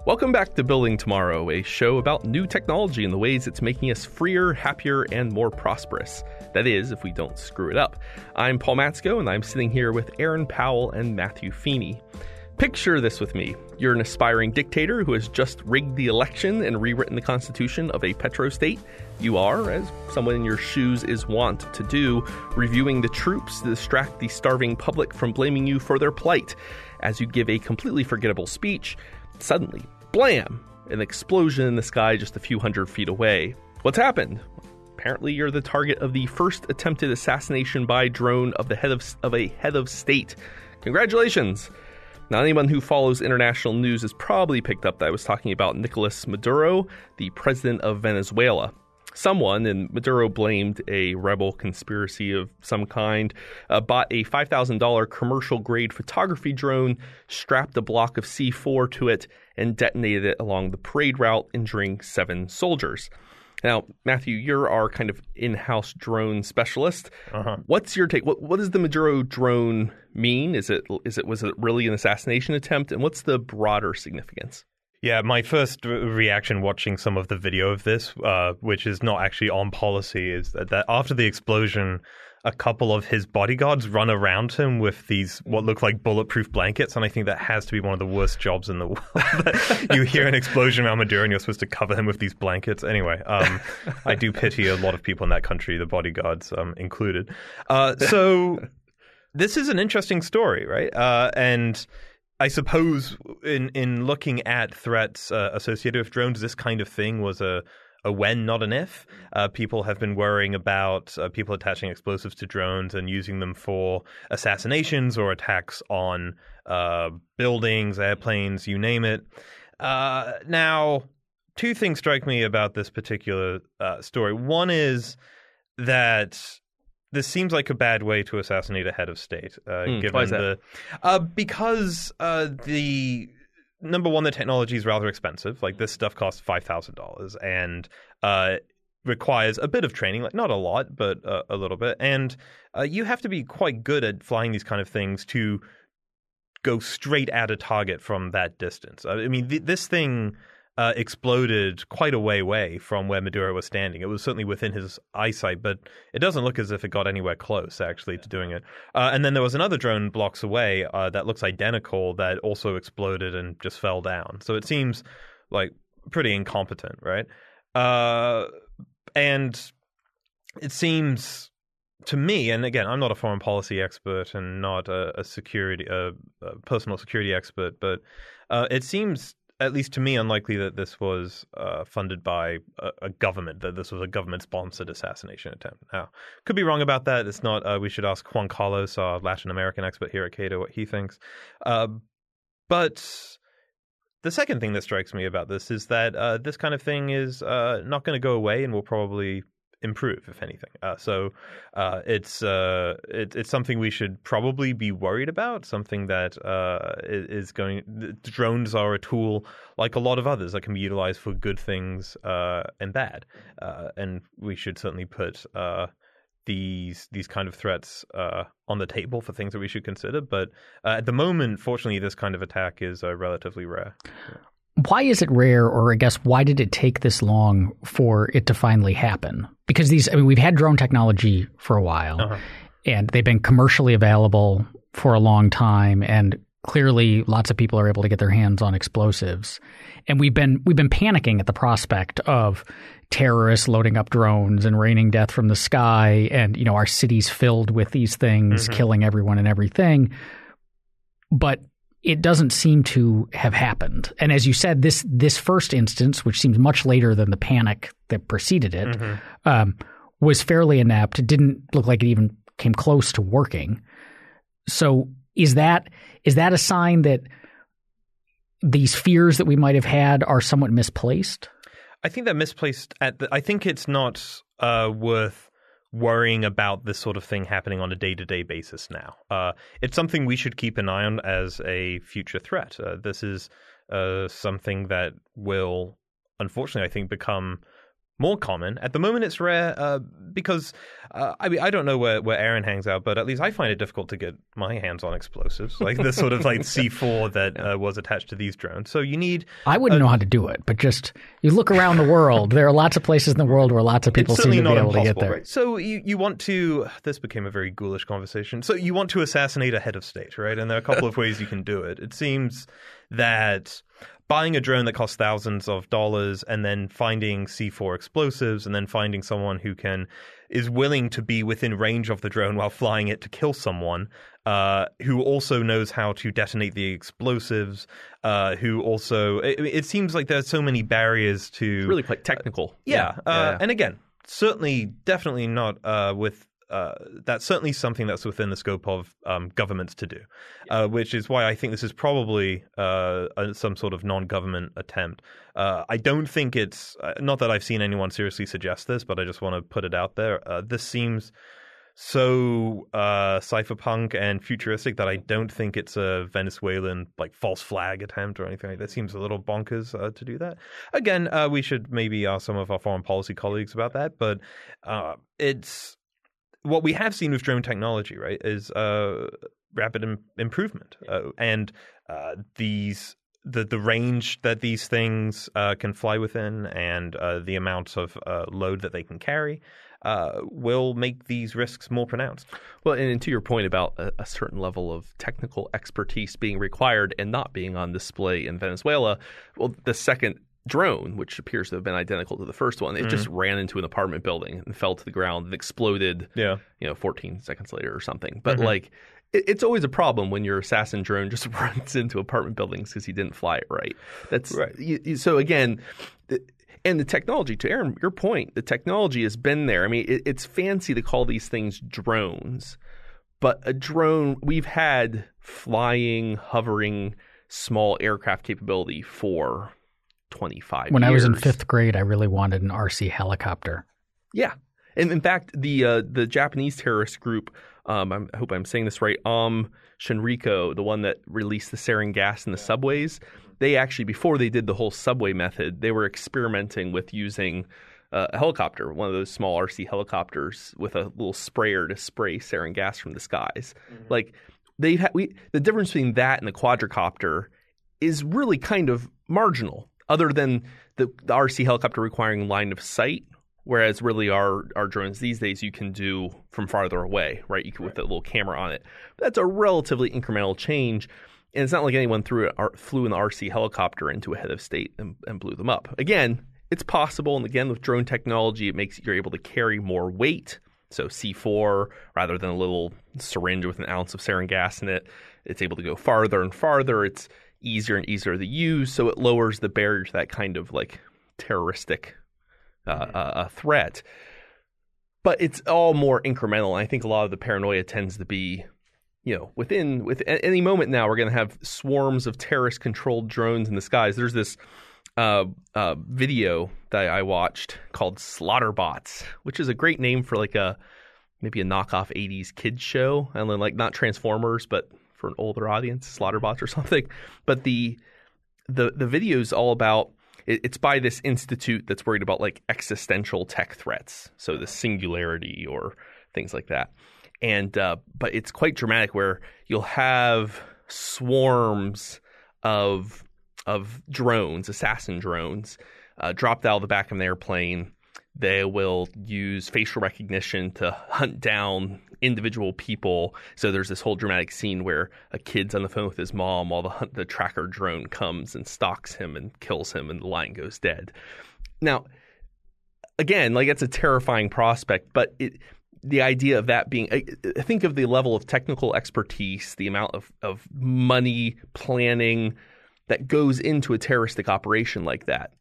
Welcome back to Building Tomorrow, a show about new technology and the ways it's making us freer, happier, and more prosperous. That is, if we don't screw it up. I'm Paul Matsko, and I'm sitting here with Aaron Powell and Matthew Feeney. Picture this with me. You're an aspiring dictator who has just rigged the election and rewritten the constitution of a petrostate. You are, as someone in your shoes is wont to do, reviewing the troops to distract the starving public from blaming you for their plight. As you give a completely forgettable speech, suddenly, blam! An explosion in the sky just a few hundred feet away. What's happened? Apparently you're the target of the first attempted assassination by drone of a head of state. Congratulations! Now, anyone who follows international news has probably picked up that I was talking about Nicolas Maduro, the president of Venezuela. Someone, and Maduro blamed a rebel conspiracy of some kind, bought a $5,000 commercial-grade photography drone, strapped a block of C4 to it, and detonated it along the parade route, injuring 7 soldiers. Now, Matthew, you're our kind of in-house drone specialist. What's your take? What does the Maduro drone mean? Was it really an assassination attempt? And what's the broader significance? Yeah, my first reaction watching some of the video of this, which is not actually on policy, is that after the explosion, a couple of his bodyguards run around him with these what look like bulletproof blankets, and I think that has to be one of the worst jobs in the world. You hear an explosion around Maduro and you're supposed to cover him with these blankets. Anyway, I do pity a lot of people in that country, the bodyguards included. So this is an interesting story, right? And I suppose in looking at threats associated with drones, this kind of thing was a when, not an if. People have been worrying about people attaching explosives to drones and using them for assassinations or attacks on buildings, airplanes, you name it. Now, 2 things strike me about this particular story. One is that this seems like a bad way to assassinate a head of state. Given why is that? Because the number one, the technology is rather expensive. Like, this stuff costs $5,000 and requires a bit of training, like not a lot, but a little bit. And you have to be quite good at flying these kind of things to go straight at a target from that distance. I mean, this thing exploded quite a way away from where Maduro was standing. It was certainly within his eyesight, but it doesn't look as if it got anywhere close, actually, to doing it. And then there was another drone blocks away that looks identical that also exploded and just fell down. So it seems like pretty incompetent, right? And it seems to me, and again, I'm not a foreign policy expert and not a personal security expert, but it seems, at least to me, unlikely that this was funded by a government, that this was a government-sponsored assassination attempt. Now, could be wrong about that. It's not. We should ask Juan Carlos, our Latin American expert here at Cato, what he thinks. But the second thing that strikes me about this is that this kind of thing is not going to go away and will probably improve, if anything. So it's something we should probably be worried about, something that is going... Drones are a tool, like a lot of others, that can be utilized for good things and bad. And we should certainly put these kind of threats on the table for things that we should consider. But at the moment, fortunately, this kind of attack is relatively rare. Why is it rare, or I guess why did it take this long for it to finally happen? Because we've had drone technology for a while, and they've been commercially available for a long time, and clearly lots of people are able to get their hands on explosives. And we've been panicking at the prospect of terrorists loading up drones and raining death from the sky, and our cities filled with these things, killing everyone and everything. But it doesn't seem to have happened. And as you said, this first instance, which seems much later than the panic that preceded it, was fairly inept. It didn't look like it even came close to working. So is that a sign that these fears that we might have had are somewhat misplaced? I think they're misplaced. I think it's not worth worrying about this sort of thing happening on a day-to-day basis now. It's something we should keep an eye on as a future threat. This is something that will, unfortunately, I think, become more common. At the moment, it's rare because I don't know where Aaron hangs out, but at least I find it difficult to get my hands on explosives, like the sort of like C4 that was attached to these drones. So you need. I wouldn't know how to do it, but just you look around the world. There are lots of places in the world where lots of people seem to be able to get there. Right? So you want to. This became a very ghoulish conversation. So you want to assassinate a head of state, right? And there are a couple of ways you can do it. It seems that buying a drone that costs thousands of dollars and then finding C4 explosives and then finding someone who is willing to be within range of the drone while flying it to kill someone, who also knows how to detonate the explosives, who also it seems like there's so many barriers to it's really quite technical. Yeah. And again, definitely not with that's certainly something that's within the scope of governments to do, which is why I think this is probably some sort of non-government attempt. I don't think it's not that I've seen anyone seriously suggest this, but I just want to put it out there. This seems so cypherpunk and futuristic that I don't think it's a Venezuelan like false flag attempt or anything like that. It seems a little bonkers to do that. Again, we should maybe ask some of our foreign policy colleagues about that, but it's. What we have seen with drone technology, right, is rapid improvement, and the range that these things can fly within, and the amounts of load that they can carry, will make these risks more pronounced. Well, and to your point about a certain level of technical expertise being required and not being on display in Venezuela, well, the second drone, which appears to have been identical to the first one, it just ran into an apartment building and fell to the ground and exploded 14 seconds later or something. But like it's always a problem when your assassin drone just runs into apartment buildings because he didn't fly it right. That's right. So again, and the technology, to Aaron, your point, the technology has been there. I mean, it's fancy to call these things drones, but a drone, we've had flying, hovering, small aircraft capability for 25 years. When I was in 5th grade, I really wanted an RC helicopter. Yeah. And in fact, the Japanese terrorist group, I hope I'm saying this right, Shinriko, the one that released the sarin gas in the subways, they actually, before they did the whole subway method, they were experimenting with using a helicopter, one of those small RC helicopters with a little sprayer to spray sarin gas from the skies. Like the difference between that and the quadricopter is really kind of marginal, other than the RC helicopter requiring line of sight, whereas really our drones these days you can do from farther away, right? You can with a little camera on it. That's a relatively incremental change, and it's not like anyone flew an RC helicopter into a head of state and blew them up. Again, it's possible, and again with drone technology, you're able to carry more weight. So C4, rather than a little syringe with an ounce of sarin gas in it, it's able to go farther and farther. It's easier and easier to use, so it lowers the barrier to that kind of like terroristic threat. But it's all more incremental. And I think a lot of the paranoia tends to be, with any moment now we're going to have swarms of terrorist-controlled drones in the skies. There's this video that I watched called Slaughterbots, which is a great name for like maybe a knockoff 80s kids show, and then like not Transformers, but for an older audience, Slaughterbots or something. But the video is all about it's by this institute that's worried about like existential tech threats, so the singularity or things like that. And but it's quite dramatic, where you'll have swarms of drones, assassin drones, dropped out of the back of an airplane. They will use facial recognition to hunt down individual people. So there's this whole dramatic scene where a kid's on the phone with his mom while the tracker drone comes and stalks him and kills him, and the lion goes dead. Now, again, like it's a terrifying prospect, but the idea of that being, think of the level of technical expertise, the amount of money, planning that goes into a terroristic operation like that.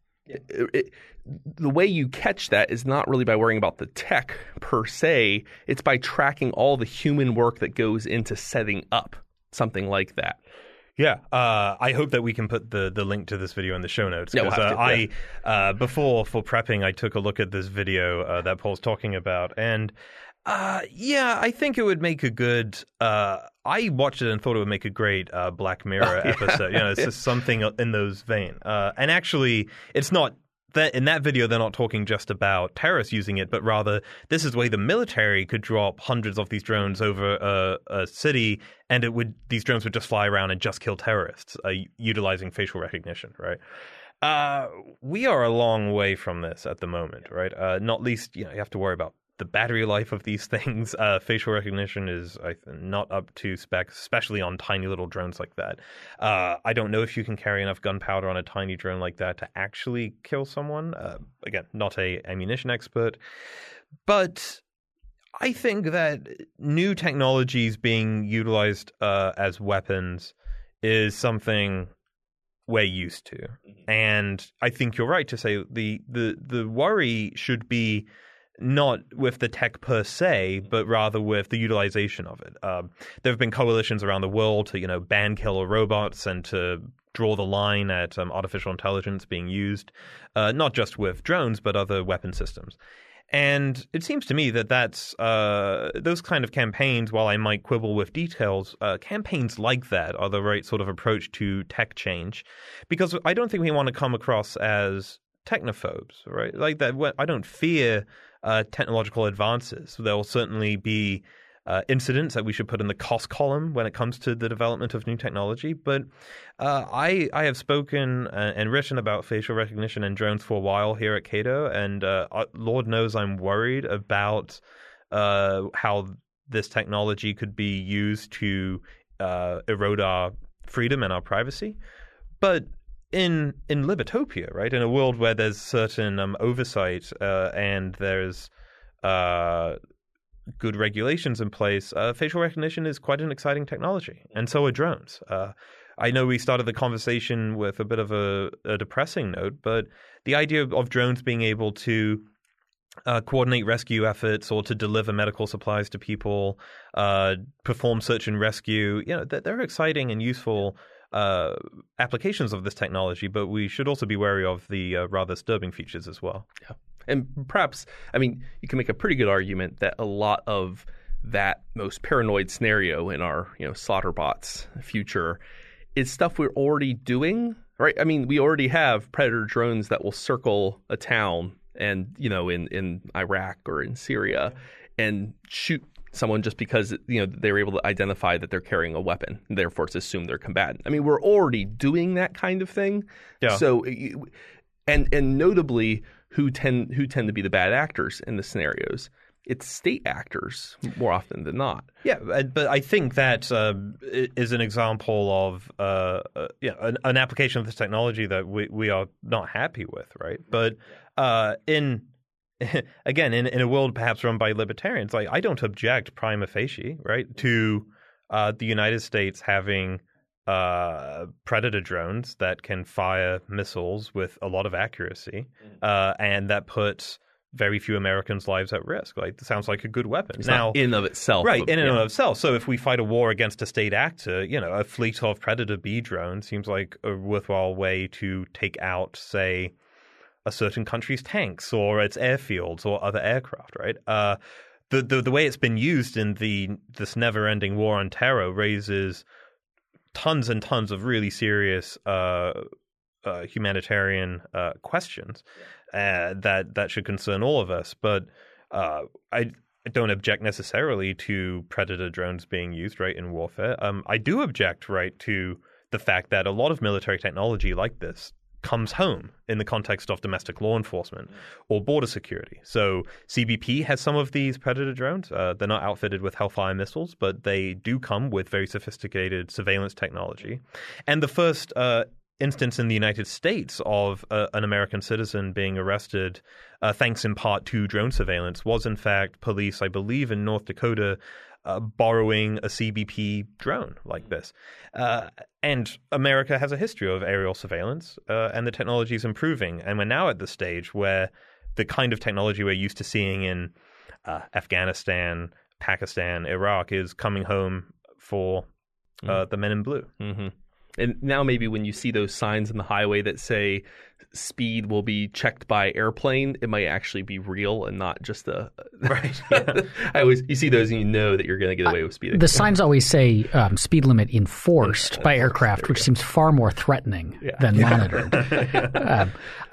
The way you catch that is not really by worrying about the tech per se. It's by tracking all the human work that goes into setting up something like that. Yeah, I hope that we can put the link to this video in the show notes. Yeah, we'll have to, before for prepping, I took a look at this video that Paul's talking about, and I think it would make a good. I watched it and thought it would make a great Black Mirror episode. It's just something in those vein. And actually, it's not in that video, they're not talking just about terrorists using it, but rather this is the way the military could drop hundreds of these drones over a city, and these drones would just fly around and just kill terrorists, utilizing facial recognition, right? We are a long way from this at the moment, right? Not least, you have to worry about the battery life of these things. Facial recognition is not up to spec, especially on tiny little drones like that. I don't know if you can carry enough gunpowder on a tiny drone like that to actually kill someone. Again, not a ammunition expert. But I think that new technologies being utilized as weapons is something we're used to. And I think you're right to say the worry should be not with the tech per se, but rather with the utilization of it. There have been coalitions around the world to, ban killer robots and to draw the line at artificial intelligence being used, not just with drones, but other weapon systems. And it seems to me that that's those kind of campaigns, while I might quibble with details, campaigns like that are the right sort of approach to tech change, because I don't think we want to come across as technophobes, right? Like that, I don't fear technological advances. There will certainly be incidents that we should put in the cost column when it comes to the development of new technology. But I have spoken and written about facial recognition and drones for a while here at Cato, and Lord knows I'm worried about how this technology could be used to erode our freedom and our privacy. But in Libertopia, right, in a world where there's certain oversight and there's good regulations in place, facial recognition is quite an exciting technology, and so are drones. I know we started the conversation with a bit of a depressing note, but the idea of drones being able to coordinate rescue efforts or to deliver medical supplies to people, perform search and rescue, they're exciting and useful applications of this technology, but we should also be wary of the rather disturbing features as well. Yeah. And perhaps, you can make a pretty good argument that a lot of that most paranoid scenario in our, Slaughterbots future is stuff we're already doing, right? We already have Predator drones that will circle a town and, in Iraq or in Syria and shoot someone just because they're able to identify that they're carrying a weapon, and therefore it's assumed they're combatant. We're already doing that kind of thing. Yeah. So, and notably, who tend to be the bad actors in the scenarios? It's state actors more often than not. Yeah, but I think that is an example of an application of this technology that we are not happy with, right? But in a world perhaps run by libertarians, I don't object prima facie, right, to the United States having Predator drones that can fire missiles with a lot of accuracy, and that puts very few Americans' lives at risk. It sounds like a good weapon. It's not in and of itself. Right, in and of itself. So if we fight a war against a state actor, a fleet of Predator B drones seems like a worthwhile way to take out, say, a certain country's tanks or its airfields or other aircraft, right? The way it's been used in this never-ending war on terror raises tons and tons of really serious humanitarian questions that should concern all of us. But I don't object necessarily to Predator drones being used, right, in warfare. I do object, right, to the fact that a lot of military technology like this comes home in the context of domestic law enforcement or border security. So CBP has some of these Predator drones. They're not outfitted with Hellfire missiles, but they do come with very sophisticated surveillance technology. And the first instance in the United States of an American citizen being arrested, thanks in part to drone surveillance, was in fact police, I believe, in North Dakota, borrowing a CBP drone like this. And America has a history of aerial surveillance, and the technology is improving. And we're now at the stage where the kind of technology we're used to seeing in Afghanistan, Pakistan, Iraq is coming home for the men in blue. Mm-hmm. And now maybe when you see those signs in the highway that say speed will be checked by airplane, it might actually be real and not just a right. You see those and you know that you're going to get away with speeding. The signs always say speed limit enforced by aircraft, which seems far more threatening than monitored.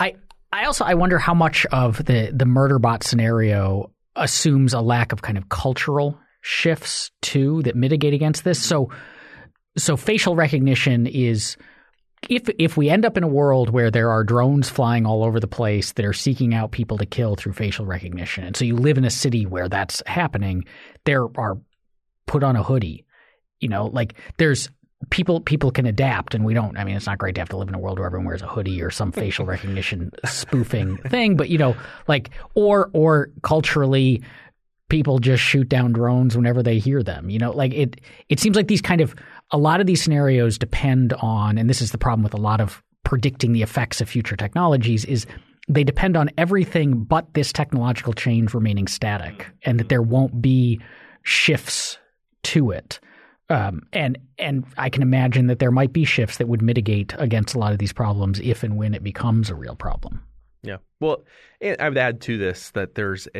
I wonder how much of the murder bot scenario assumes a lack of kind of cultural shifts too that mitigate against this. So facial recognition is, if we end up in a world where there are drones flying all over the place that are seeking out people to kill through facial recognition, and so you live in a city where that's happening, there are put on a hoodie, like there's people can adapt, and we don't. I mean, it's not great to have to live in a world where everyone wears a hoodie or some facial recognition spoofing thing, but or culturally, people just shoot down drones whenever they hear them. It seems like these kind of a lot of these scenarios depend on, and this is the problem with a lot of predicting the effects of future technologies, is they depend on everything but this technological change remaining static, and that there won't be shifts to it. And I can imagine that there might be shifts that would mitigate against a lot of these problems if and when it becomes a real problem. Yeah. Well, I would add to this that there is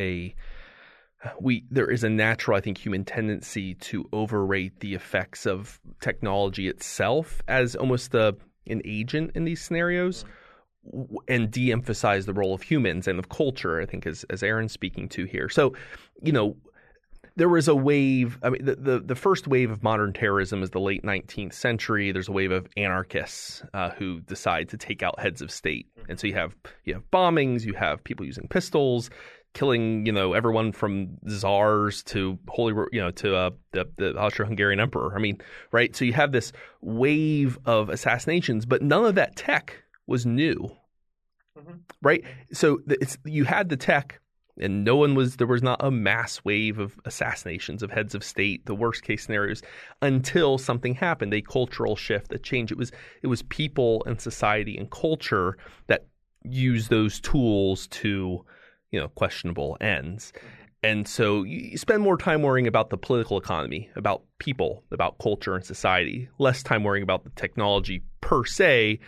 a natural, I think, human tendency to overrate the effects of technology itself as almost an agent in these scenarios, and de-emphasize the role of humans and of culture, I think, as Aaron's speaking to here. So, there was a wave. I mean, the first wave of modern terrorism is the late 19th century. There's a wave of anarchists who decide to take out heads of state, and so you have bombings, you have people using pistols, killing everyone from czars to the Austro-Hungarian emperor. I mean, right? So you have this wave of assassinations, but none of that tech was new, right? So you had the tech. And there was not a mass wave of assassinations of heads of state, the worst case scenarios, until something happened, a cultural shift, a change. It was people and society and culture that used those tools to, questionable ends. And so you spend more time worrying about the political economy, about people, about culture and society, less time worrying about the technology per se,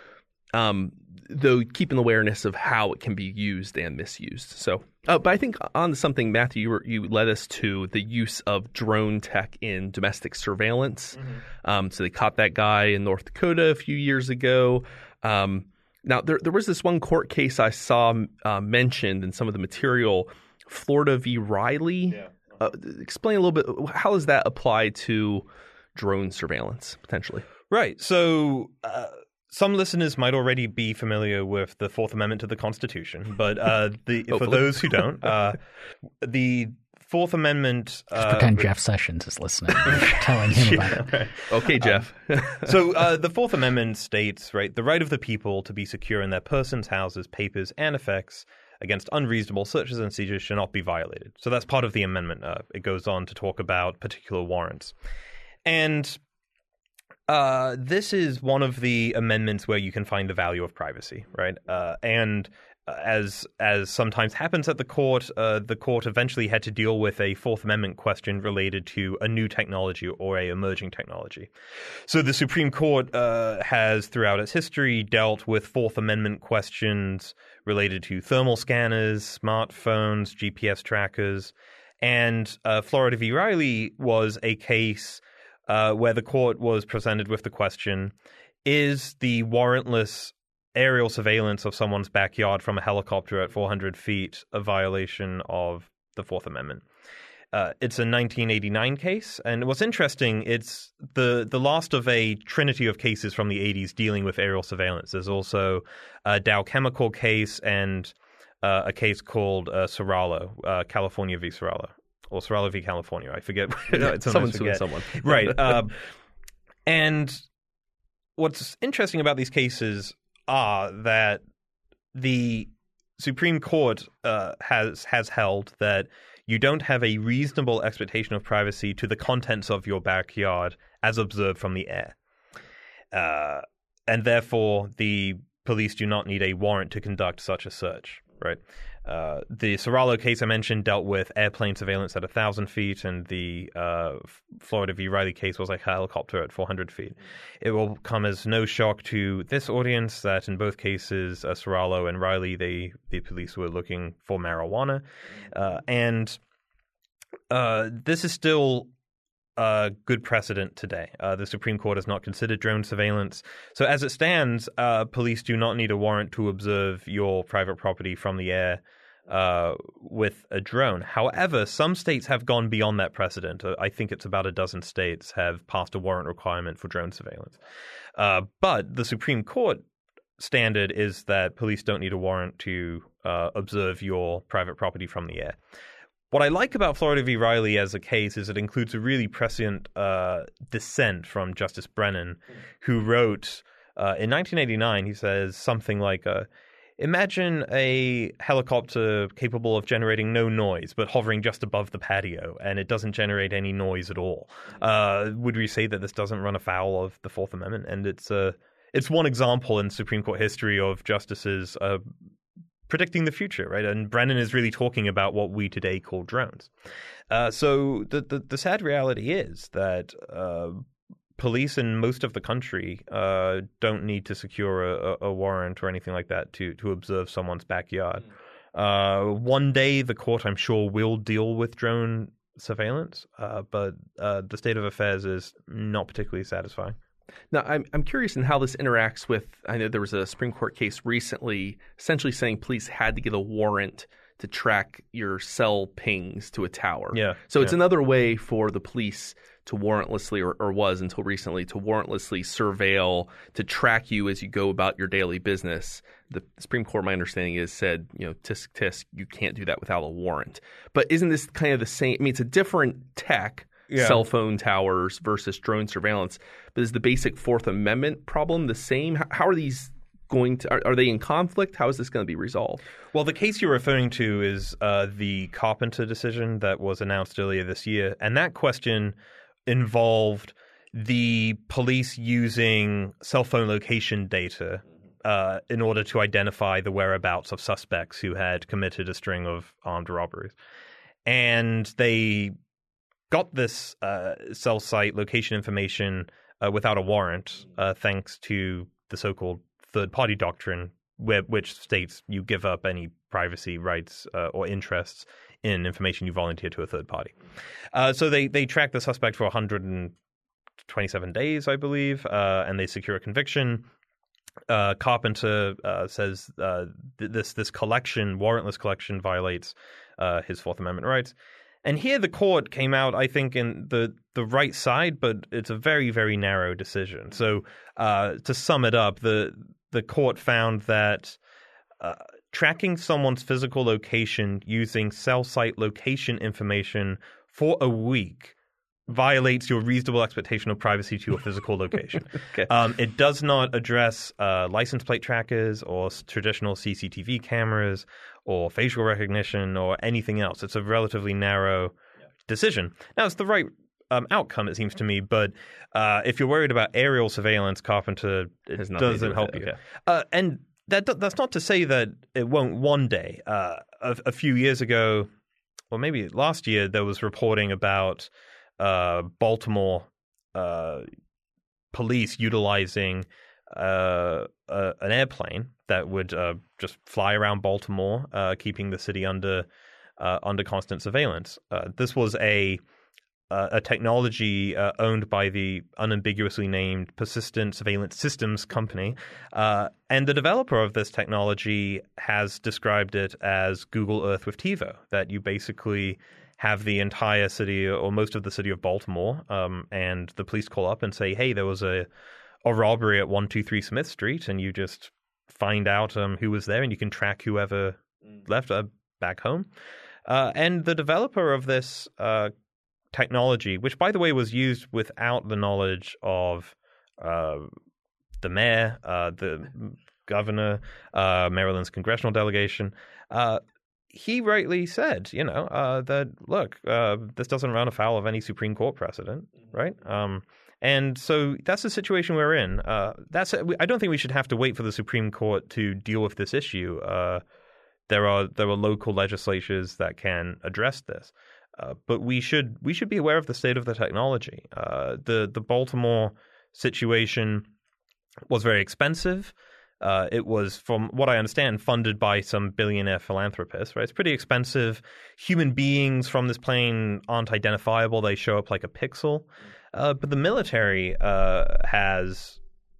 though keeping awareness of how it can be used and misused. So, but I think on something, Matthew, you led us to the use of drone tech in domestic surveillance. So they caught that guy in North Dakota a few years ago. Now, there was this one court case I saw mentioned in some of the material, Florida v. Riley. Yeah. Explain a little bit, how does that apply to drone surveillance, potentially? Right. So some listeners might already be familiar with the Fourth Amendment to the Constitution, but for those who don't, the Fourth Amendment... Just pretend Jeff Sessions is listening, telling him about it. Right. Okay, Jeff. So the Fourth Amendment states, right, the right of the people to be secure in their persons, houses, papers, and effects against unreasonable searches and seizures shall not be violated. So that's part of the amendment. It goes on to talk about particular warrants. And this is one of the amendments where you can find the value of privacy, right? As sometimes happens at the court eventually had to deal with a Fourth Amendment question related to a new technology or a emerging technology. So the Supreme Court has, throughout its history, dealt with Fourth Amendment questions related to thermal scanners, smartphones, GPS trackers, and Florida v. Riley was a case where the court was presented with the question, is the warrantless aerial surveillance of someone's backyard from a helicopter at 400 feet a violation of the Fourth Amendment? It's a 1989 case, and what's interesting, it's the last of a trinity of cases from the 80s dealing with aerial surveillance. There's also a Dow Chemical case and a case called Serralo, California v. Serralo. Or Serralo v. California. I forget. Someone's suing someone. Right. And what's interesting about these cases are that the Supreme Court has held that you don't have a reasonable expectation of privacy to the contents of your backyard as observed from the air. And therefore, the police do not need a warrant to conduct such a search, right? The Serralo case I mentioned dealt with airplane surveillance at 1,000 feet, and the Florida v. Riley case was a helicopter at 400 feet. It will come as no shock to this audience that in both cases, Serralo and Riley, the police were looking for marijuana. And this is still good precedent today. The Supreme Court has not considered drone surveillance. So as it stands, police do not need a warrant to observe your private property from the air with a drone. However, some states have gone beyond that precedent. I think it's about a dozen states have passed a warrant requirement for drone surveillance. But the Supreme Court standard is that police don't need a warrant to observe your private property from the air. What I like about Florida v. Riley as a case is it includes a really prescient dissent from Justice Brennan, who wrote in 1989, he says something like, imagine a helicopter capable of generating no noise, but hovering just above the patio, and it doesn't generate any noise at all. Would we say that this doesn't run afoul of the Fourth Amendment? And it's one example in Supreme Court history of justices predicting the future, right? And Brennan is really talking about what we today call drones. So the sad reality is that police in most of the country don't need to secure a warrant or anything like that to observe someone's backyard. One day, the court, I'm sure, will deal with drone surveillance, but the state of affairs is not particularly satisfying. Now, I'm curious in how this interacts with, I know there was a Supreme Court case recently essentially saying police had to get a warrant to track your cell pings to a tower. Yeah. So it's another way for the police to warrantlessly, or was until recently, to warrantlessly surveil, to track you as you go about your daily business. The Supreme Court, my understanding is, said, tisk, tisk, you can't do that without a warrant. But isn't this kind of the same? I mean, it's a different tech. Yeah. Cell phone towers versus drone surveillance. But is the basic Fourth Amendment problem the same? How are these going to – are they in conflict? How is this going to be resolved? Well, the case you're referring to is the Carpenter decision that was announced earlier this year. And that question involved the police using cell phone location data in order to identify the whereabouts of suspects who had committed a string of armed robberies. And they got this cell site location information without a warrant, thanks to the so-called third-party doctrine, which states you give up any privacy rights or interests in information you volunteer to a third party. So they track the suspect for 127 days, I believe, and they secure a conviction. Carpenter says this collection, warrantless collection, violates his Fourth Amendment rights. And here the court came out, I think, in the right side, but it's a very, very narrow decision. So to sum it up, the court found that tracking someone's physical location using cell site location information for a week violates your reasonable expectation of privacy to your physical location. Okay. It does not address license plate trackers or traditional CCTV cameras or facial recognition or anything else. It's a relatively narrow decision. Now, it's the right outcome, it seems to me, but if you're worried about aerial surveillance, Carpenter doesn't help you. Okay. And that's not to say that it won't one day. A few years ago, or maybe last year, there was reporting about Baltimore police utilizing an airplane that would just fly around Baltimore, keeping the city under constant surveillance. This was a technology owned by the unambiguously named Persistent Surveillance Systems Company. And the developer of this technology has described it as Google Earth with TiVo, that you basically have the entire city or most of the city of Baltimore, and the police call up and say, hey, there was a robbery at 123 Smith Street, and you just find out who was there, and you can track whoever left back home. And the developer of this technology, which, by the way, was used without the knowledge of the mayor, the governor, Maryland's congressional delegation, he rightly said, that, look, this doesn't run afoul of any Supreme Court precedent, right? And so that's the situation we're in. I don't think we should have to wait for the Supreme Court to deal with this issue. There are local legislatures that can address this. But we should be aware of the state of the technology. The Baltimore situation was very expensive. It was, from what I understand, funded by some billionaire philanthropist, right? It's pretty expensive. Human beings from this plane aren't identifiable. They show up like a pixel. But the military has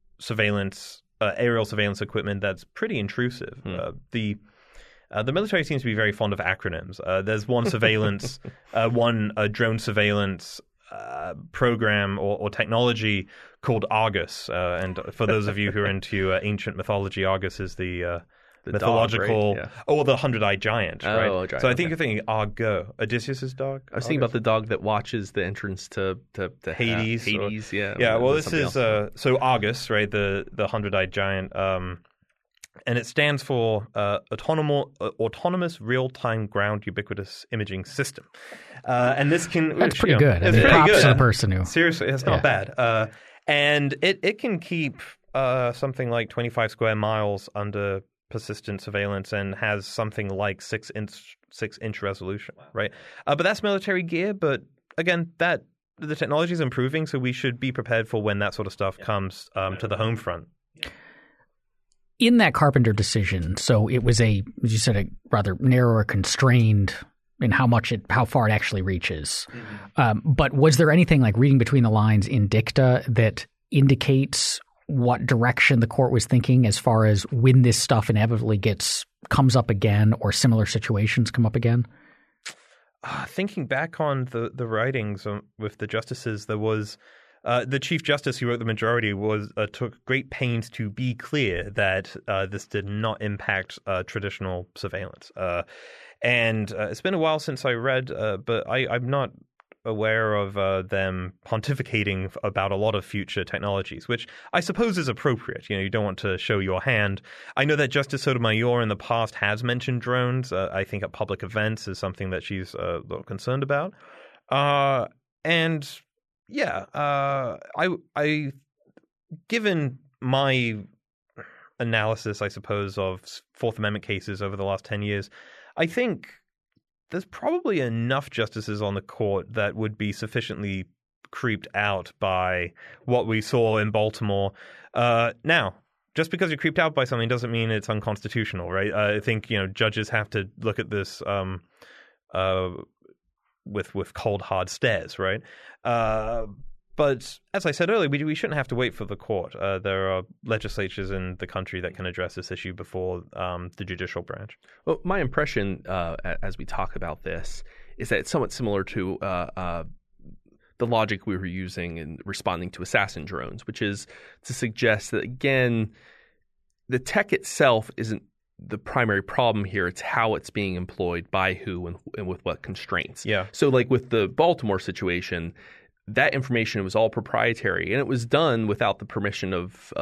aerial surveillance equipment that's pretty intrusive. The military seems to be very fond of acronyms. There's one surveillance, one drone surveillance program or technology called Argus. And for those of you who are into ancient mythology, Argus is the mythological, dog, right? or the 100-eyed giant, right? Oh, giant, so I think you're thinking Argo, Odysseus' dog. I was thinking about the dog that watches the entrance to Hades. Hades, yeah. Yeah, well, this is so Argus, right? The 100-eyed giant. And it stands for Autonomous Real-Time Ground Ubiquitous Imaging System. And this can... That's pretty good. It's pretty props good. to the person who... Seriously, it's not bad. And it can keep something like 25 square miles under persistent surveillance and has something like 6-inch resolution, right? But that's military gear. But again, the technology is improving, so we should be prepared for when that sort of stuff comes to the home front. In that Carpenter decision, so it was as you said, a rather narrow or constrained in how far it actually reaches. Mm-hmm. But was there anything like reading between the lines in dicta that indicates what direction the court was thinking as far as when this stuff inevitably comes up again or similar situations come up again? Thinking back on the writings with the justices, there was the Chief Justice who wrote the majority took great pains to be clear that this did not impact traditional surveillance. And it's been a while since I read, but I'm not aware of them pontificating about a lot of future technologies, which I suppose is appropriate. You don't want to show your hand. I know that Justice Sotomayor in the past has mentioned drones. I think at public events is something that she's a little concerned about. And yeah, I given my analysis, I suppose, of Fourth Amendment cases over the last 10 years, I think there's probably enough justices on the court that would be sufficiently creeped out by what we saw in Baltimore. Now, just because you're creeped out by something doesn't mean it's unconstitutional, right? I think judges have to look at this with cold, hard stares, right? But as I said earlier, we shouldn't have to wait for the court. There are legislatures in the country that can address this issue before the judicial branch. Well, my impression as we talk about this is that it's somewhat similar to the logic we were using in responding to assassin drones, which is to suggest that, again, the tech itself isn't the primary problem here. It's how it's being employed by who and with what constraints. Yeah. So like with the Baltimore situation, that information was all proprietary, and it was done without the permission of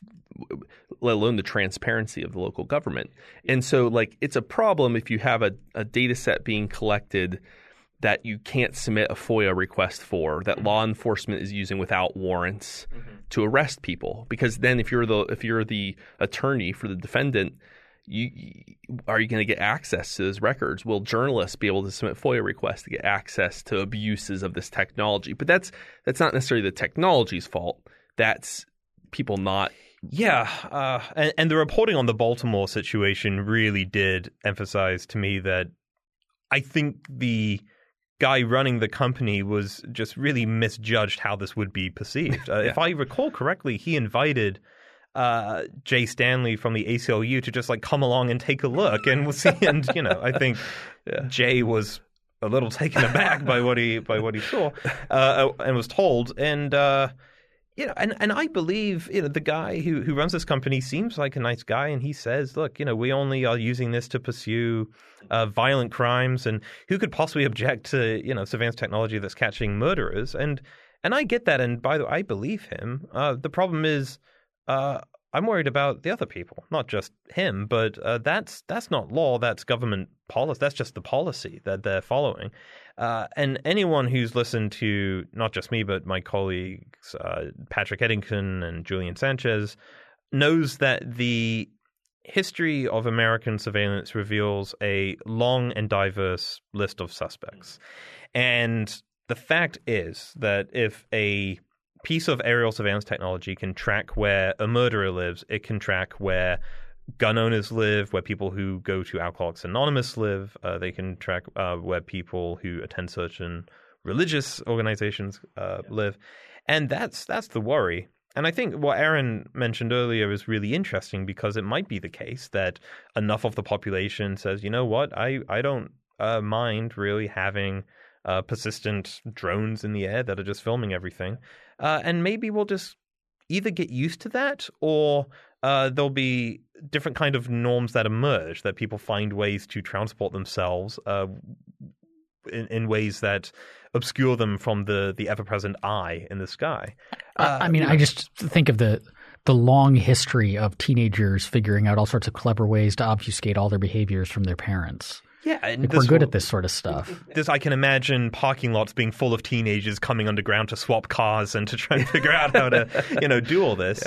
let alone the transparency of the local government. And so like it's a problem if you have a data set being collected that you can't submit a FOIA request for, that law enforcement is using without warrants to arrest people. Because then if you're the attorney for the defendant, are you going to get access to those records? Will journalists be able to submit FOIA requests to get access to abuses of this technology? But that's not necessarily the technology's fault. That's people not. Yeah, and the reporting on the Baltimore situation really did emphasize to me that I think the guy running the company was just really misjudged how this would be perceived. If I recall correctly, he invited Jay Stanley from the ACLU to just like come along and take a look and we'll see. And I think Jay was a little taken aback by what he saw and was told. And and I believe the guy who runs this company seems like a nice guy, and he says, look, we only are using this to pursue violent crimes, and who could possibly object to surveillance technology that's catching murderers? And I get that, and by the way, I believe him. The problem is, I'm worried about the other people, not just him. But that's not law. That's government policy. That's just the policy that they're following. And anyone who's listened to not just me, but my colleagues, Patrick Eddington and Julian Sanchez, knows that the history of American surveillance reveals a long and diverse list of suspects. And the fact is that if a piece of aerial surveillance technology can track where a murderer lives. It can track where gun owners live, where people who go to Alcoholics Anonymous live. They can track where people who attend certain religious organizations live. And that's the worry. And I think what Aaron mentioned earlier is really interesting, because it might be the case that enough of the population says, you know what, I don't mind really having persistent drones in the air that are just filming everything. And maybe we'll just either get used to that, or there'll be different kind of norms that emerge, that people find ways to transport themselves in ways that obscure them from the ever-present eye in the sky. I just think of the long history of teenagers figuring out all sorts of clever ways to obfuscate all their behaviors from their parents. Yeah, and we're good at this sort of stuff. I can imagine parking lots being full of teenagers coming underground to swap cars and to try and figure out how to, do all this.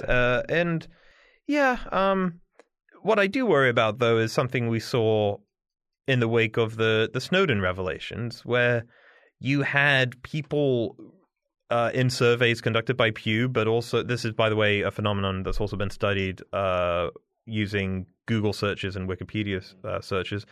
What I do worry about, though, is something we saw in the wake of the Snowden revelations, where you had people in surveys conducted by Pew, but also, this is, by the way, a phenomenon that's also been studied using Google searches and Wikipedia searches.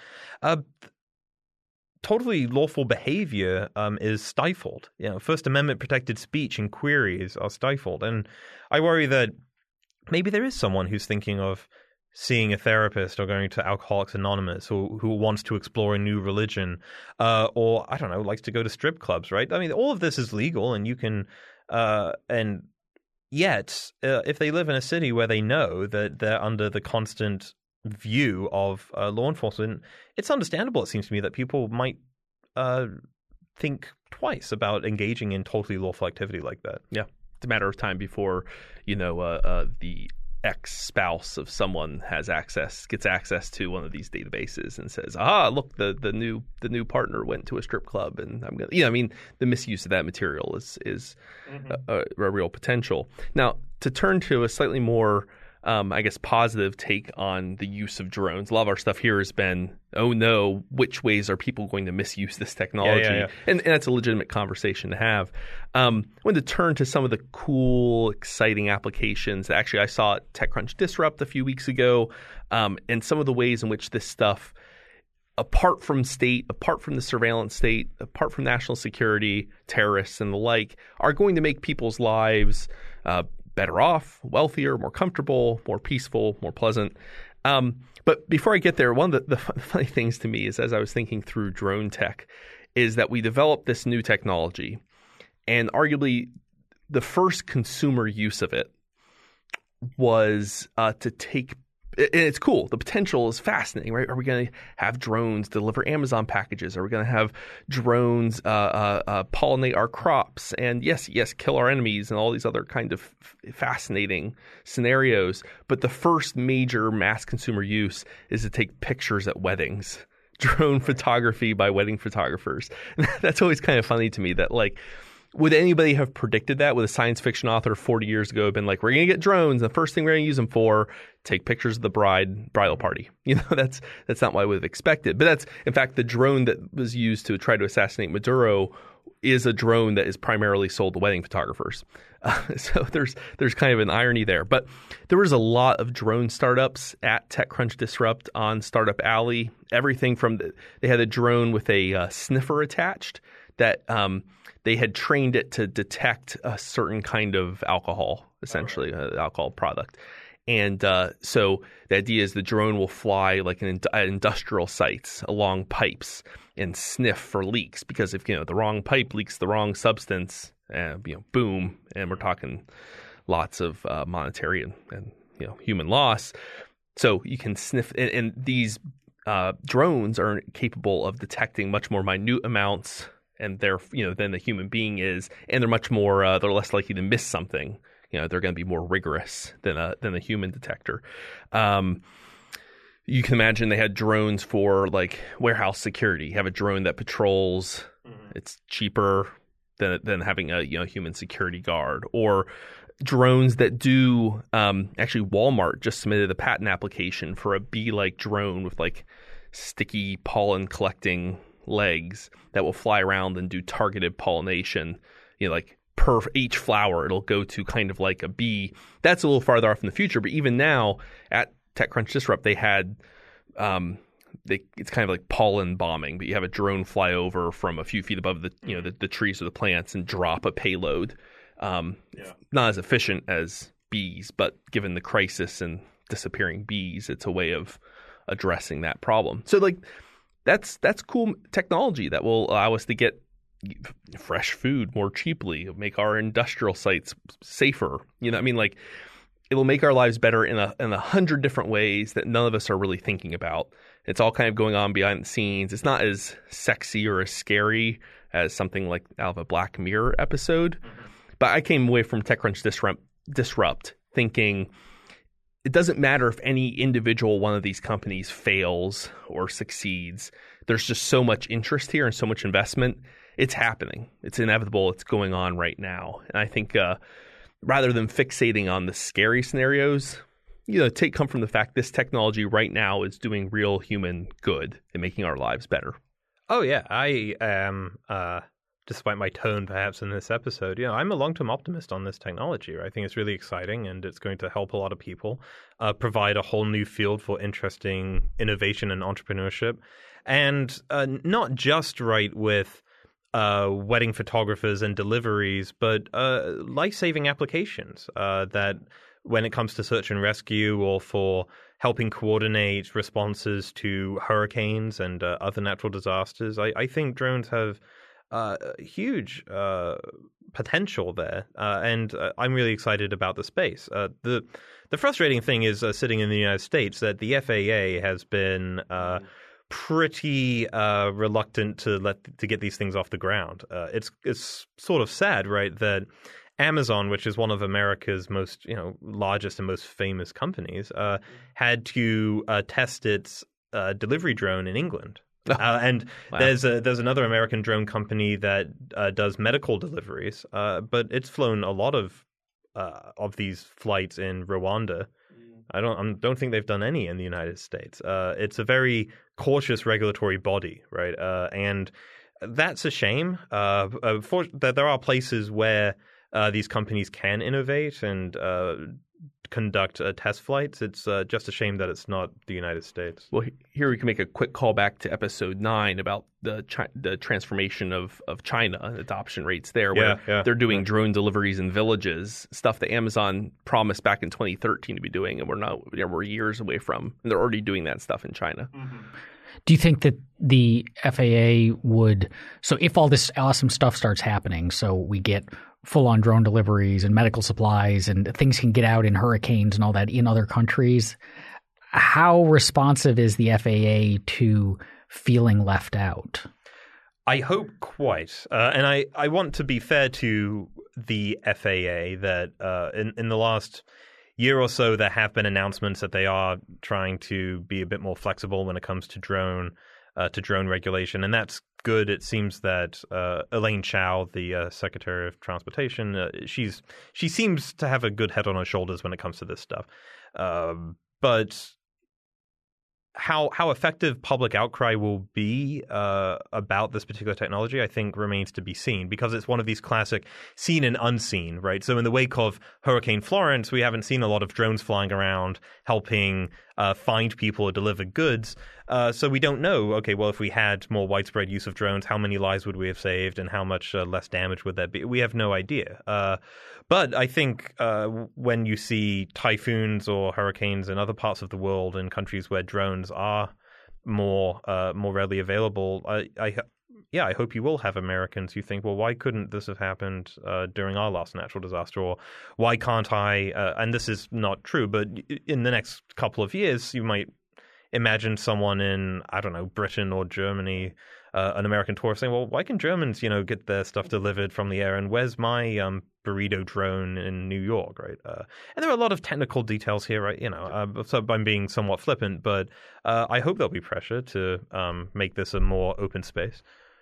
Totally lawful behavior is stifled. First Amendment protected speech and queries are stifled. And I worry that maybe there is someone who's thinking of seeing a therapist or going to Alcoholics Anonymous, or who wants to explore a new religion, or, I don't know, likes to go to strip clubs, right? I mean, all of this is legal, and you can and yet, if they live in a city where they know that they're under the constant view of law enforcement, it's understandable, it seems to me, that people might think twice about engaging in totally lawful activity like that. Yeah. It's a matter of time before, the ex-spouse of someone gets access to one of these databases and says, look, the new partner went to a strip club, and I'm gonna, the misuse of that material is a real potential. Now, to turn to a slightly more positive take on the use of drones. A lot of our stuff here has been, oh no, which ways are people going to misuse this technology? Yeah. And that's a legitimate conversation to have. I wanted to turn to some of the cool, exciting applications that actually I saw at TechCrunch Disrupt a few weeks ago, and some of the ways in which this stuff, apart from the surveillance state, apart from national security, terrorists and the like, are going to make people's lives better off, wealthier, more comfortable, more peaceful, more pleasant. But before I get there, one of the funny things to me is, as I was thinking through drone tech, is that we developed this new technology, and arguably the first consumer use of it was to take. And it's cool. The potential is fascinating, right? Are we going to have drones deliver Amazon packages? Are we going to have drones pollinate our crops? And yes, kill our enemies and all these other kind of fascinating scenarios. But the first major mass consumer use is to take pictures at weddings. Drone photography by wedding photographers. That's always kind of funny to me that, like, would anybody have predicted that? Would a science fiction author 40 years ago have been like, we're going to get drones, the first thing we're going to use them for, take pictures of the bridal party? That's not what I would have expected. But that's, in fact, the drone that was used to try to assassinate Maduro is a drone that is primarily sold to wedding photographers. So there's kind of an irony there. But there was a lot of drone startups at TechCrunch Disrupt on Startup Alley. Everything from they had a drone with a sniffer attached that they had trained it to detect a certain kind of alcohol, essentially, an alcohol product. And so the idea is the drone will fly like at industrial sites along pipes and sniff for leaks, because if the wrong pipe leaks the wrong substance, boom, and we're talking lots of monetary and human loss. So you can sniff, and these drones are capable of detecting much more minute amounts, and they're than the human being is, and they're much more they're less likely to miss something. They're going to be more rigorous than a human detector. You can imagine they had drones for like warehouse security. You have a drone that patrols. It's cheaper than having a human security guard, or drones that do. Actually, Walmart just submitted a patent application for a bee-like drone with like sticky pollen collecting legs that will fly around and do targeted pollination. Like per each flower, it'll go to kind of like a bee. That's a little farther off in the future, but even now at TechCrunch Disrupt, they had it's kind of like pollen bombing, but you have a drone fly over from a few feet above the trees or the plants and drop a payload. Not as efficient as bees, but given the crisis and disappearing bees, it's a way of addressing that problem. So like that's cool technology that will allow us to get fresh food more cheaply, make our industrial sites safer. Like it'll make our lives better in 100 different ways that none of us are really thinking about. It's all kind of going on behind the scenes. It's not as sexy or as scary as something like out of a Black Mirror episode. Mm-hmm. But I came away from TechCrunch Disrupt thinking it doesn't matter if any individual one of these companies fails or succeeds. There's just so much interest here and so much investment. It's happening. It's inevitable. It's going on right now. And I think rather than fixating on the scary scenarios, take comfort from the fact this technology right now is doing real human good and making our lives better. Oh, yeah. I am, despite my tone perhaps in this episode, I'm a long-term optimist on this technology. Right? I think it's really exciting and it's going to help a lot of people, provide a whole new field for interesting innovation and entrepreneurship. And not just with wedding photographers and deliveries, but life-saving applications that when it comes to search and rescue or for helping coordinate responses to hurricanes and other natural disasters. I think drones have huge potential there, and I'm really excited about the space. The frustrating thing is sitting in the United States that the FAA has been pretty reluctant to get these things off the ground. It's sort of sad, right, that Amazon, which is one of America's most largest and most famous companies, had to test its delivery drone in England. And wow. There's another American drone company that does medical deliveries, but it's flown a lot of these flights in Rwanda. I don't think they've done any in the United States. It's a very cautious regulatory body, right? And that's a shame. There are places where these companies can innovate and conduct test flights. It's just a shame that it's not the United States. Well, here we can make a quick callback to episode 9 about the transformation of China and adoption rates there, where they're doing drone deliveries in villages, stuff that Amazon promised back in 2013 to be doing, and we're years away from, and they're already doing that stuff in China. Mm-hmm. Do you think that the FAA would – so if all this awesome stuff starts happening, so we get full-on drone deliveries and medical supplies and things can get out in hurricanes and all that in other countries, how responsive is the FAA to feeling left out? I hope quite. And I want to be fair to the FAA that in the last year or so there have been announcements that they are trying to be a bit more flexible when it comes to drone regulation, and that's good. It seems that Elaine Chao, the Secretary of Transportation, she seems to have a good head on her shoulders when it comes to this stuff. But how effective public outcry will be about this particular technology, I think, remains to be seen, because it's one of these classic seen and unseen, right? So in the wake of Hurricane Florence, we haven't seen a lot of drones flying around helping find people or deliver goods. So we don't know, okay, well, if we had more widespread use of drones, how many lives would we have saved and how much less damage would that be? We have no idea. But I think when you see typhoons or hurricanes in other parts of the world, in countries where drones are more readily available, I hope you will have Americans who think, well, why couldn't this have happened during our last natural disaster? Or why can't I, and this is not true, but in the next couple of years, you might imagine someone in, I don't know, Britain or Germany, an American tourist saying, well, why can Germans, get their stuff delivered from the air? And where's my burrito drone in New York, right? And there are a lot of technical details here, right? So I'm being somewhat flippant, but I hope there'll be pressure to make this a more open space.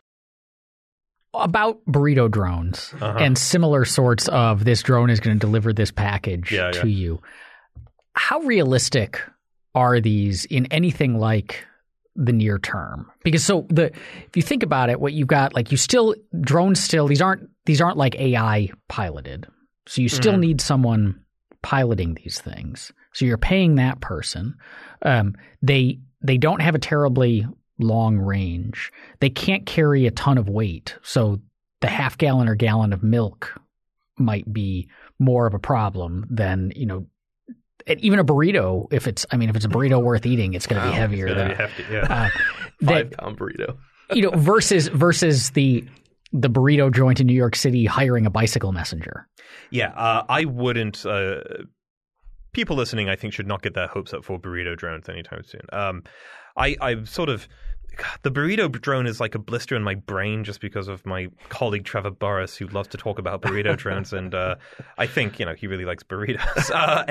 About burrito drones and similar sorts of this drone is going to deliver this package to you. How realistic are these in anything like the near term. Because if you think about it, what you've got, like drones still, these aren't like AI piloted. So you still need someone piloting these things. So you're paying that person. They don't have a terribly long range. They can't carry a ton of weight. So the half gallon or gallon of milk might be more of a problem than, even a burrito. If it's a burrito worth eating, it's going to be heavier than hefty, yeah. 5-pound burrito. Versus the burrito joint in New York City hiring a bicycle messenger. Yeah, I wouldn't. People listening, I think, should not get their hopes up for burrito drones anytime soon. I'm sort of. The burrito drone is like a blister in my brain just because of my colleague Trevor Burrus, who loves to talk about burrito drones, and I think he really likes burritos.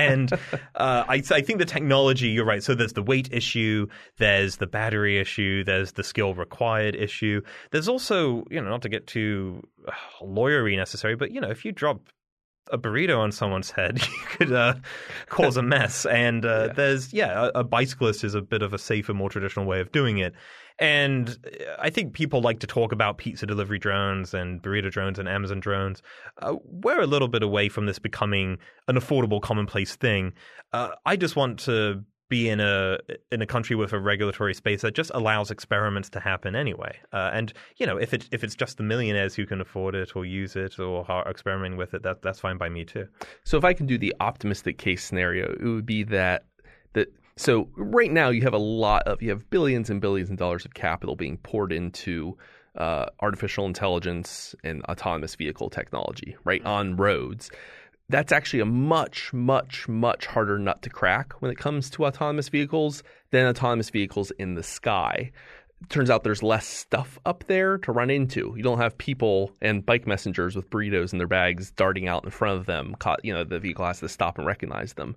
I think the technology, you're right. So there's the weight issue, there's the battery issue, there's the skill required issue. There's also not to get too lawyery necessary, but if you drop a burrito on someone's head, you could cause a mess. And a bicyclist is a bit of a safer, more traditional way of doing it. And I think people like to talk about pizza delivery drones and burrito drones and Amazon drones. We're a little bit away from this becoming an affordable, commonplace thing. I just want to be in a country with a regulatory space that just allows experiments to happen anyway. And if it's just the millionaires who can afford it or use it or are experimenting with it, that's fine by me too. So if I can do the optimistic case scenario, it would be that so right now you have billions and billions of dollars of capital being poured into artificial intelligence and autonomous vehicle technology, right, on roads. That's actually a much, much, much harder nut to crack when it comes to autonomous vehicles than autonomous vehicles in the sky. It turns out there's less stuff up there to run into. You don't have people and bike messengers with burritos in their bags darting out in front of them. The vehicle has to stop and recognize them.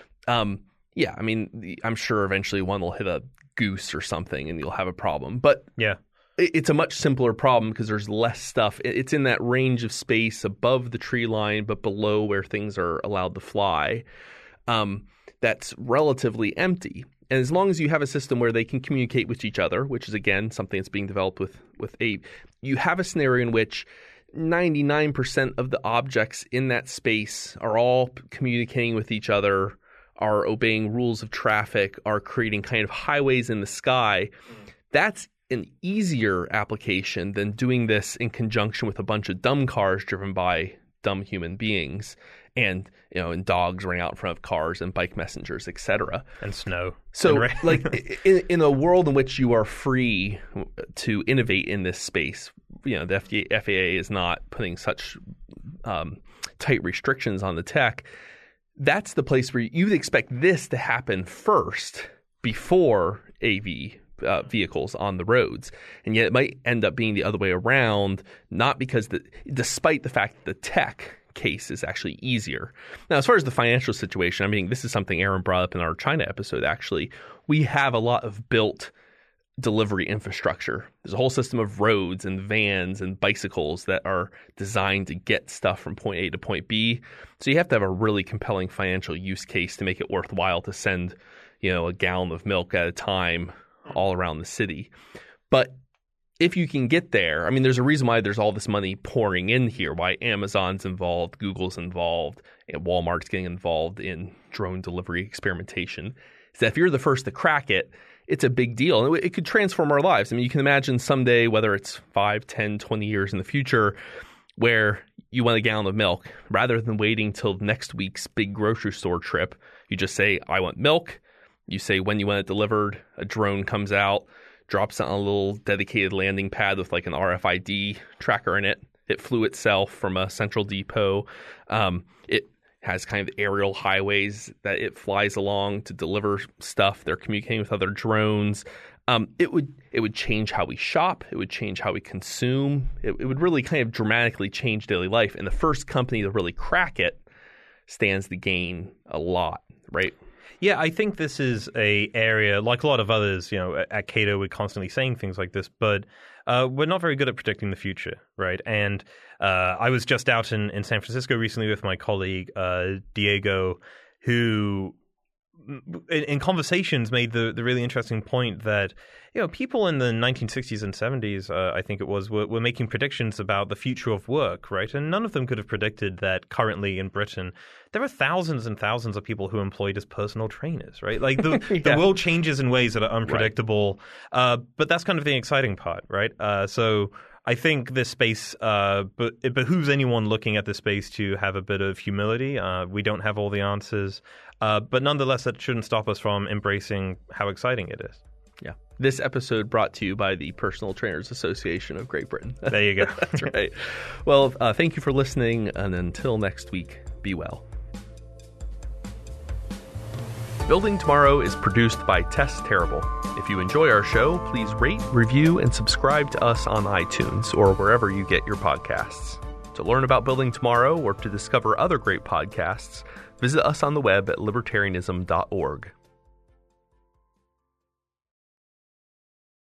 I'm sure eventually one will hit a goose or something and you'll have a problem. But yeah. It's a much simpler problem because there's less stuff. It's in that range of space above the tree line but below where things are allowed to fly. That's relatively empty. And as long as you have a system where they can communicate with each other, which is, again, something that's being developed with AVE, you have a scenario in which 99% of the objects in that space are all communicating with each other, are obeying rules of traffic, are creating kind of highways in the sky. That's an easier application than doing this in conjunction with a bunch of dumb cars driven by dumb human beings and dogs running out in front of cars and bike messengers, etc. And snow. So in a world in which you are free to innovate in this space, the FAA is not putting such tight restrictions on the tech. That's the place where you'd expect this to happen first before AV vehicles on the roads. And yet it might end up being the other way around, not because despite the fact that the tech case is actually easier. Now, as far as the financial situation, this is something Aaron brought up in our China episode, actually. We have a lot of built delivery infrastructure. There's a whole system of roads and vans and bicycles that are designed to get stuff from point A to point B. So you have to have a really compelling financial use case to make it worthwhile to send, a gallon of milk at a time all around the city. But if you can get there, there's a reason why there's all this money pouring in here, why Amazon's involved, Google's involved, and Walmart's getting involved in drone delivery experimentation, is that if you're the first to crack it, it's a big deal. And it could transform our lives. You can imagine someday, whether it's 5, 10, 20 years in the future, where you want a gallon of milk. Rather than waiting till next week's big grocery store trip, you just say, I want milk. You say when you want it delivered, a drone comes out, drops it on a little dedicated landing pad with like an RFID tracker in it. It flew itself from a central depot. It has kind of aerial highways that it flies along to deliver stuff. They're communicating with other drones. It would change how we shop. It would change how we consume. It would really kind of dramatically change daily life. And the first company to really crack it stands to gain a lot, right? Yeah, I think this is a area, like a lot of others, at Cato, we're constantly saying things like this, but we're not very good at predicting the future, right? And I was just out in San Francisco recently with my colleague, Diego, who in conversations made the really interesting point that, people in the 1960s and 70s, I think it was, were making predictions about the future of work, right? And none of them could have predicted that currently in Britain, there are thousands and thousands of people who are employed as personal trainers, right? Like the world changes in ways that are unpredictable, right. But that's kind of the exciting part, right? So I think this space, but it behooves anyone looking at this space to have a bit of humility. We don't have all the answers, but nonetheless, that shouldn't stop us from embracing how exciting it is. Yeah. This episode brought to you by the Personal Trainers Association of Great Britain. There you go. That's right. Well, thank you for listening, and until next week, be well. Building Tomorrow is produced by Tess Terrible. If you enjoy our show, please rate, review, and subscribe to us on iTunes or wherever you get your podcasts. To learn about Building Tomorrow or to discover other great podcasts, visit us on the web at libertarianism.org.